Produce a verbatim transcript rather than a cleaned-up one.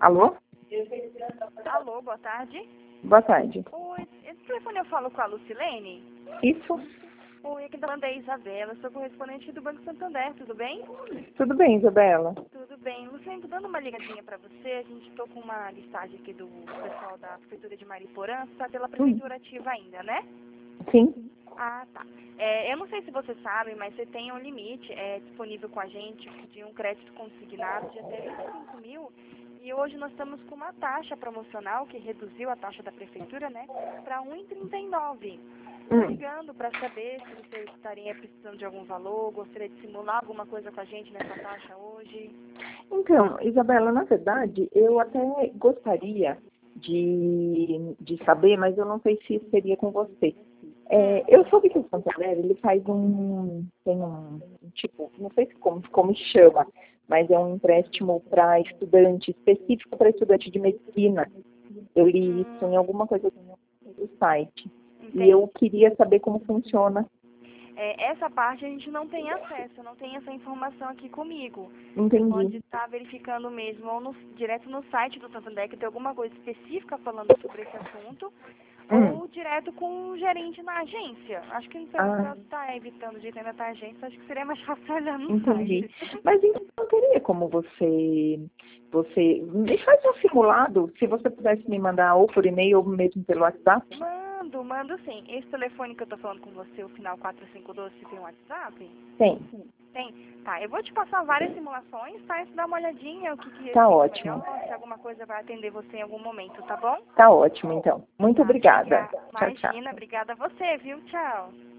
Alô? Alô, boa tarde. Boa tarde. Oi, esse telefone eu falo com a Lucilene? Isso? Oi, aqui da banda é Isabela, sou correspondente do Banco Santander, tudo bem? Tudo bem, Isabela? Tudo bem. Lucilene, tô dando uma ligadinha pra você, a gente tô com uma listagem aqui do pessoal da Prefeitura de Mariporã, você tá pela Prefeitura ativa ainda, né? Sim. Ah, tá. É, eu não sei se você sabe, mas você tem um limite é, disponível com a gente de um crédito consignado de até vinte e cinco mil. E hoje nós estamos com uma taxa promocional que reduziu a taxa da prefeitura, né, para um vírgula trinta e nove. Estou Hum. ligando para saber se você estaria precisando de algum valor, gostaria de simular alguma coisa com a gente nessa taxa hoje. Então, Isabela, na verdade, eu até gostaria de, de saber, mas eu não sei se seria com você. É, eu soube que o Santander, ele faz um, tem um, tipo, não sei se como, como chama, mas é um empréstimo para estudante, específico para estudante de medicina. Eu li isso em alguma coisa do site. E eu queria saber como funciona. É, essa parte a gente não tem acesso, não tem essa informação aqui comigo. Entendi. Você pode estar verificando mesmo, ou no, direto no site do Santander, que tem alguma coisa específica falando sobre esse assunto, Hum. ou direto com o gerente na agência. Acho que pelo Ah. caso está evitando de ir na agência, acho que seria mais fácil olhar no Entendi. site. Mas então não teria como você, você me faz um simulado, se você pudesse me mandar ou por e-mail ou mesmo pelo WhatsApp? Mando, mando sim. Esse telefone que eu tô falando com você, o final quatro cinco um dois, você tem um WhatsApp? Tem. Tem? Tá, eu vou te passar várias simulações, tá? E você dá uma olhadinha, o que que Tá fica ótimo. melhor, se alguma coisa vai atender você em algum momento, tá bom? Tá ótimo, então. Muito Tá, obrigada. obrigada. Tchau, tchau. Imagina, obrigada a você, viu? Tchau.